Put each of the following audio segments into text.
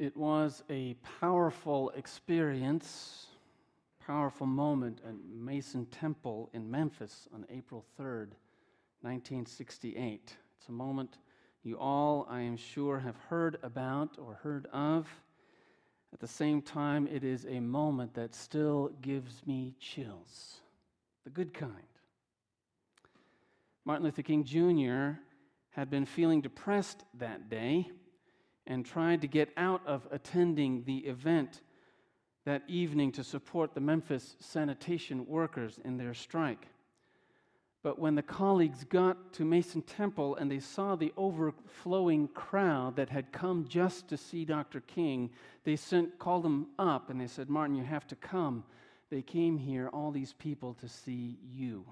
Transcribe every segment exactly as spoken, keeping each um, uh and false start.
It was a powerful experience, powerful moment at Mason Temple in Memphis on April third, nineteen sixty-eight. It's a moment you all, I am sure, have heard about or heard of. At the same time, it is a moment that still gives me chills, the good kind. Martin Luther King Junior had been feeling depressed that day and tried to get out of attending the event that evening to support the Memphis sanitation workers in their strike. But when the colleagues got to Mason Temple and they saw the overflowing crowd that had come just to see Doctor King, they sent, called him up and they said, "Martin, you have to come. They came here, all these people, to see you.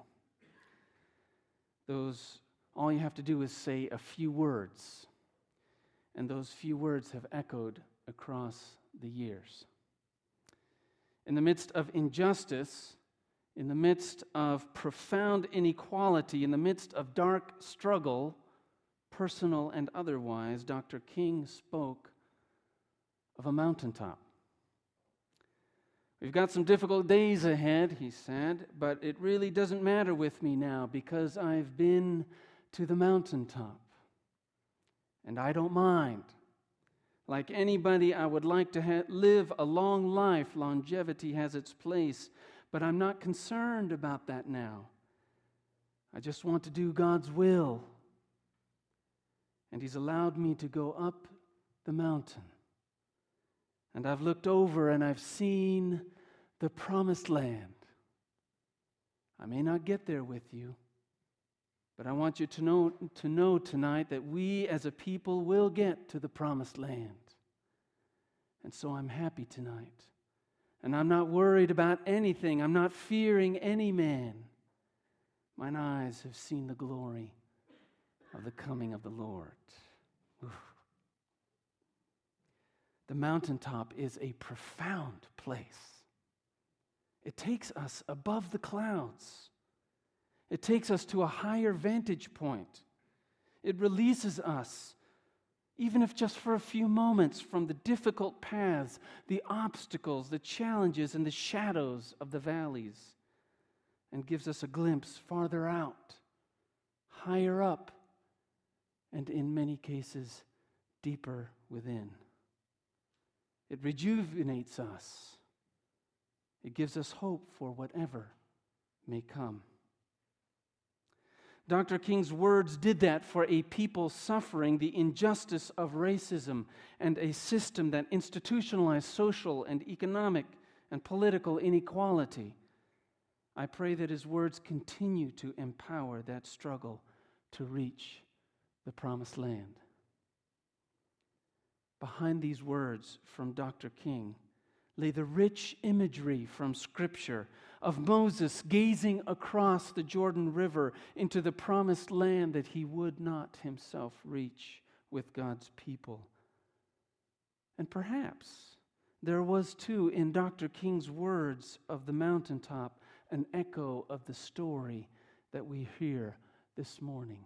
Those, all you have to do is say a few words." And those few words have echoed across the years. In the midst of injustice, in the midst of profound inequality, in the midst of dark struggle, personal and otherwise, Doctor King spoke of a mountaintop. "We've got some difficult days ahead," he said, "but it really doesn't matter with me now because I've been to the mountaintop. And I don't mind. Like anybody, I would like to ha- live a long life. Longevity has its place, but I'm not concerned about that now. I just want to do God's will. And He's allowed me to go up the mountain. And I've looked over and I've seen the promised land. I may not get there with you, but I want you to know, to know tonight that we as a people will get to the promised land. And so I'm happy tonight. And I'm not worried about anything. I'm not fearing any man. Mine eyes have seen the glory of the coming of the Lord." Oof. The mountaintop is a profound place. It takes us above the clouds. It takes us to a higher vantage point. It releases us, even if just for a few moments, from the difficult paths, the obstacles, the challenges, and the shadows of the valleys, and gives us a glimpse farther out, higher up, and in many cases, deeper within. It rejuvenates us. It gives us hope for whatever may come. Doctor King's words did that for a people suffering the injustice of racism and a system that institutionalized social and economic and political inequality. I pray that his words continue to empower that struggle to reach the promised land. Behind these words from Doctor King lay the rich imagery from Scripture of Moses gazing across the Jordan River into the promised land that he would not himself reach with God's people. And perhaps there was too in Doctor King's words of the mountaintop an echo of the story that we hear this morning.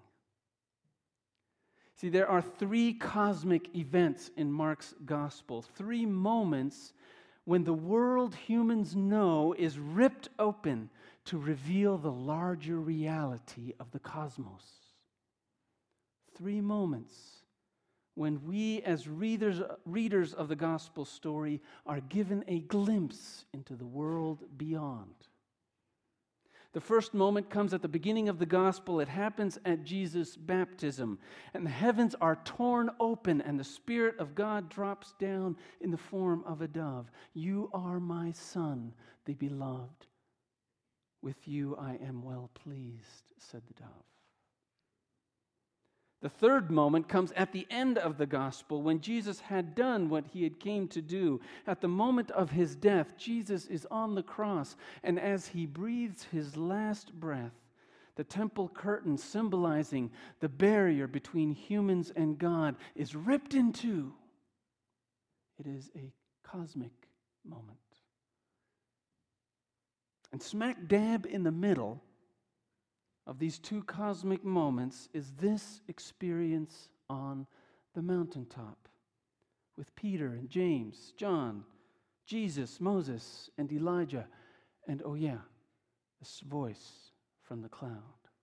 See, there are three cosmic events in Mark's gospel, three moments when the world humans know is ripped open to reveal the larger reality of the cosmos. Three moments when we as readers, readers of the gospel story are given a glimpse into the world beyond. The first moment comes at the beginning of the gospel. It happens at Jesus' baptism. And the heavens are torn open and the Spirit of God drops down in the form of a dove. "You are my Son, the beloved. With you I am well pleased," said the dove. The third moment comes at the end of the gospel when Jesus had done what he had came to do. At the moment of his death, Jesus is on the cross, and as he breathes his last breath, the temple curtain symbolizing the barrier between humans and God is ripped in two. It is a cosmic moment. And smack dab in the middle of these two cosmic moments is this experience on the mountaintop, with Peter and James, John, Jesus, Moses, and Elijah, and oh yeah, this voice from the cloud.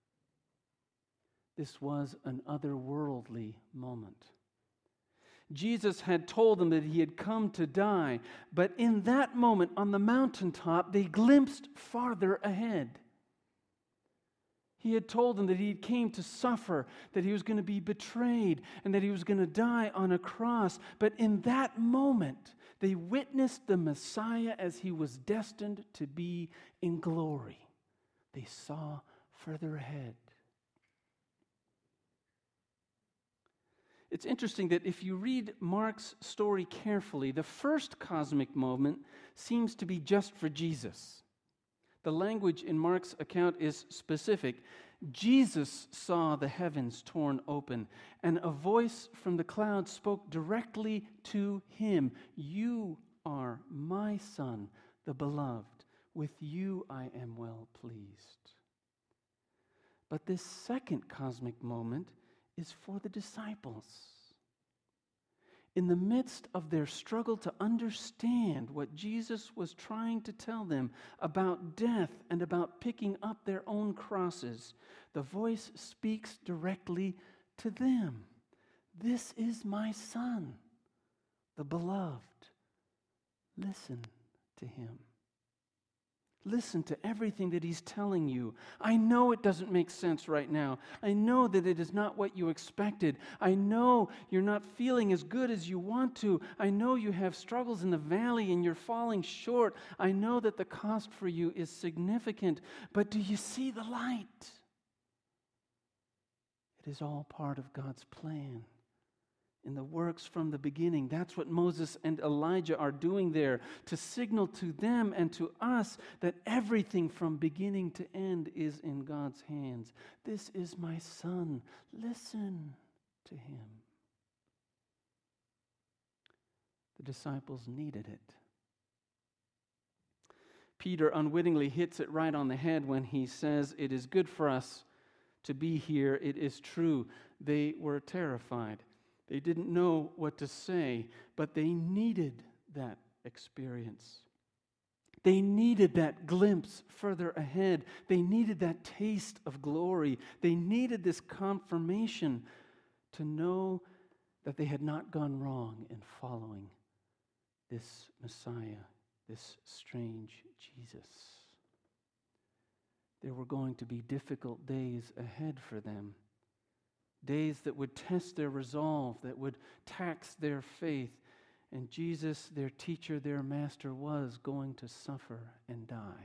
This was an otherworldly moment. Jesus had told them that he had come to die, but in that moment on the mountaintop, they glimpsed farther ahead. He had told them that he came to suffer, that he was going to be betrayed, and that he was going to die on a cross. But in that moment, they witnessed the Messiah as he was destined to be in glory. They saw further ahead. It's interesting that if you read Mark's story carefully, the first cosmic moment seems to be just for Jesus. The language in Mark's account is specific. Jesus saw the heavens torn open, and a voice from the cloud spoke directly to him. You are my Son, the beloved. With you I am well pleased. But this second cosmic moment is for the disciples. In the midst of their struggle to understand what Jesus was trying to tell them about death and about picking up their own crosses, the voice speaks directly to them. This is my Son, the beloved. Listen to him. Listen to everything that he's telling you. I know it doesn't make sense right now. I know that it is not what you expected. I know you're not feeling as good as you want to. I know you have struggles in the valley and you're falling short. I know that the cost for you is significant. But do you see the light? It is all part of God's plan. In the works from the beginning. That's what Moses and Elijah are doing there, to signal to them and to us that everything from beginning to end is in God's hands. This is my Son. Listen to him. The disciples needed it. Peter unwittingly hits it right on the head when he says, "It is good for us to be here." It is true. They were terrified. They didn't know what to say, but they needed that experience. They needed that glimpse further ahead. They needed that taste of glory. They needed this confirmation to know that they had not gone wrong in following this Messiah, this strange Jesus. There were going to be difficult days ahead for them. Days that would test their resolve, that would tax their faith. And Jesus, their teacher, their master, was going to suffer and die.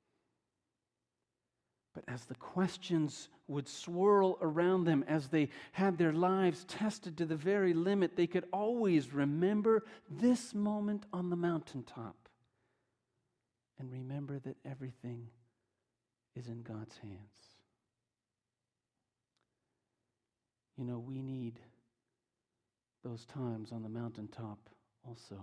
But as the questions would swirl around them, as they had their lives tested to the very limit, they could always remember this moment on the mountaintop. And remember that everything is in God's hands. You know, we need those times on the mountaintop also.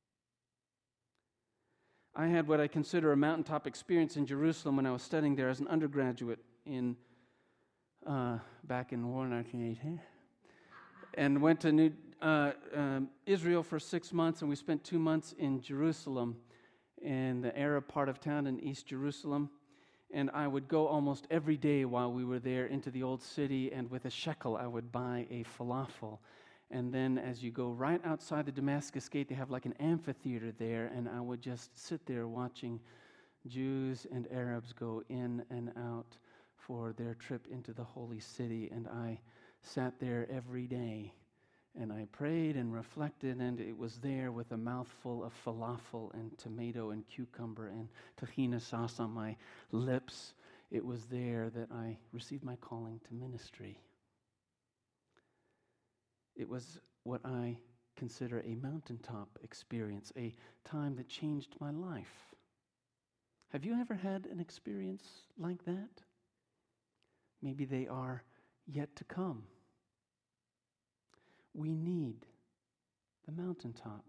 I had what I consider a mountaintop experience in Jerusalem when I was studying there as an undergraduate in uh, back in nineteen eighty, and went to New, uh, um, Israel for six months, and we spent two months in Jerusalem, in the Arab part of town in East Jerusalem. And I would go almost every day while we were there into the old city, and with a shekel I would buy a falafel. And then as you go right outside the Damascus Gate, they have like an amphitheater there, and I would just sit there watching Jews and Arabs go in and out for their trip into the holy city. And I sat there every day, and I prayed and reflected, and it was there with a mouthful of falafel and tomato and cucumber and tahina sauce on my lips. It was there that I received my calling to ministry. It was what I consider a mountaintop experience, a time that changed my life. Have you ever had an experience like that? Maybe they are yet to come. We need the mountaintop.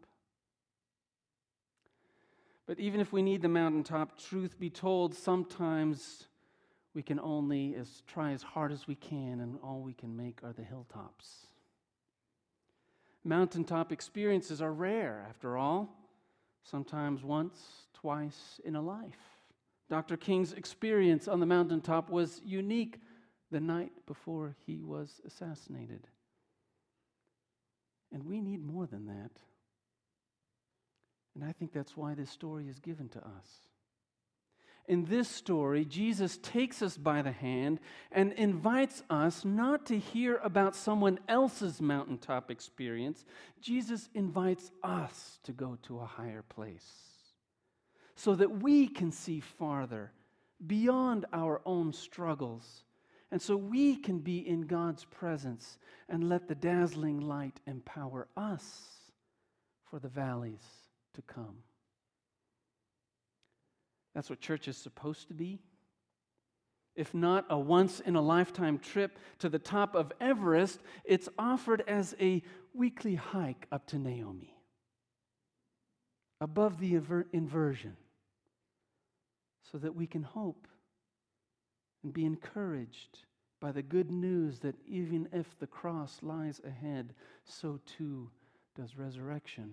But even if we need the mountaintop, truth be told, sometimes we can only as try as hard as we can, and all we can make are the hilltops. Mountaintop experiences are rare, after all, sometimes once, twice in a life. Doctor King's experience on the mountaintop was unique the night before he was assassinated. And we need more than that. And I think that's why this story is given to us. In this story, Jesus takes us by the hand and invites us not to hear about someone else's mountaintop experience. Jesus invites us to go to a higher place so that we can see farther beyond our own struggles, and so we can be in God's presence and let the dazzling light empower us for the valleys to come. That's what church is supposed to be. If not a once-in-a-lifetime trip to the top of Everest, it's offered as a weekly hike up to Naomi, above the inversion, so that we can hope and be encouraged by the good news that even if the cross lies ahead, so too does resurrection.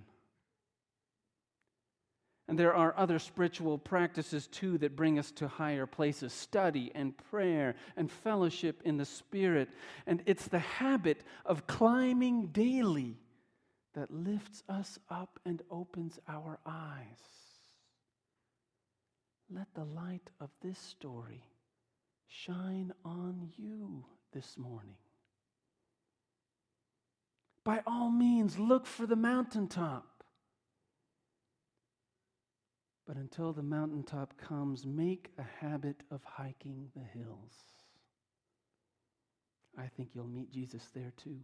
And there are other spiritual practices too that bring us to higher places: study and prayer and fellowship in the Spirit. And it's the habit of climbing daily that lifts us up and opens our eyes. Let the light of this story shine on you this morning. By all means, look for the mountaintop. But until the mountaintop comes, make a habit of hiking the hills. I think you'll meet Jesus there too.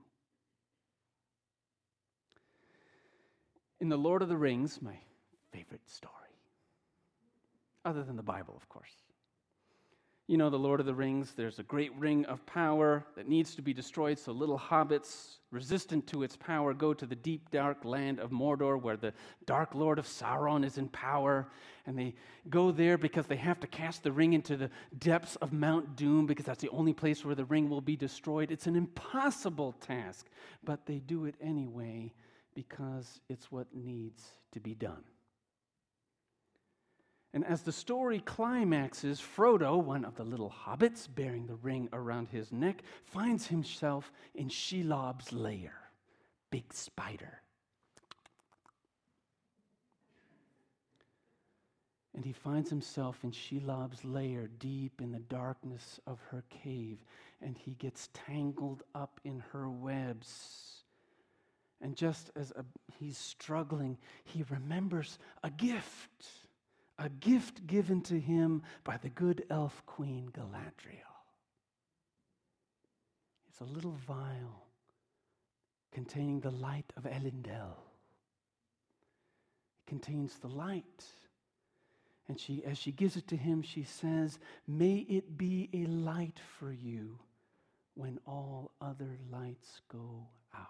In The Lord of the Rings, my favorite story, other than the Bible, of course. You know, The Lord of the Rings, there's a great ring of power that needs to be destroyed, so little hobbits, resistant to its power, go to the deep, dark land of Mordor, where the Dark Lord of Sauron is in power, and they go there because they have to cast the ring into the depths of Mount Doom, because that's the only place where the ring will be destroyed. It's an impossible task, but they do it anyway because it's what needs to be done. And as the story climaxes, Frodo, one of the little hobbits bearing the ring around his neck, finds himself in Shelob's lair, big spider. And he finds himself in Shelob's lair, deep in the darkness of her cave, and he gets tangled up in her webs. And just as a, he's struggling, he remembers a gift. A gift given to him by the good elf queen Galadriel. It's a little vial containing the light of Elendil. It contains the light. And she, as she gives it to him, she says, "May it be a light for you when all other lights go out."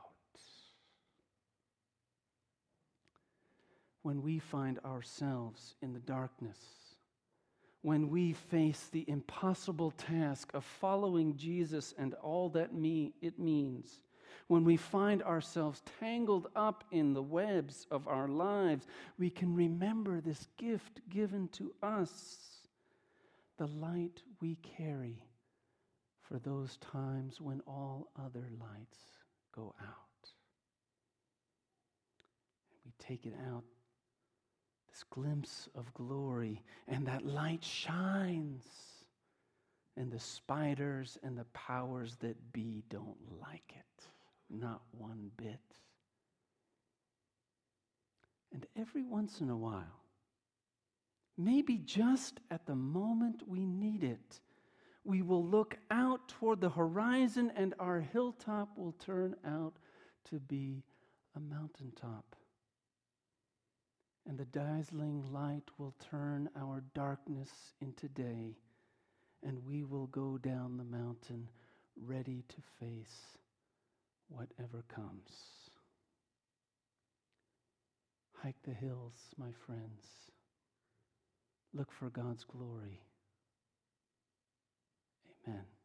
When we find ourselves in the darkness, when we face the impossible task of following Jesus and all that me, it means, when we find ourselves tangled up in the webs of our lives, we can remember this gift given to us, the light we carry for those times when all other lights go out. We take it out, this glimpse of glory, and that light shines, and the spiders and the powers that be don't like it, not one bit. And every once in a while, maybe just at the moment we need it, we will look out toward the horizon and our hilltop will turn out to be a mountaintop. And the dazzling light will turn our darkness into day, and we will go down the mountain ready to face whatever comes. Hike the hills, my friends. Look for God's glory. Amen.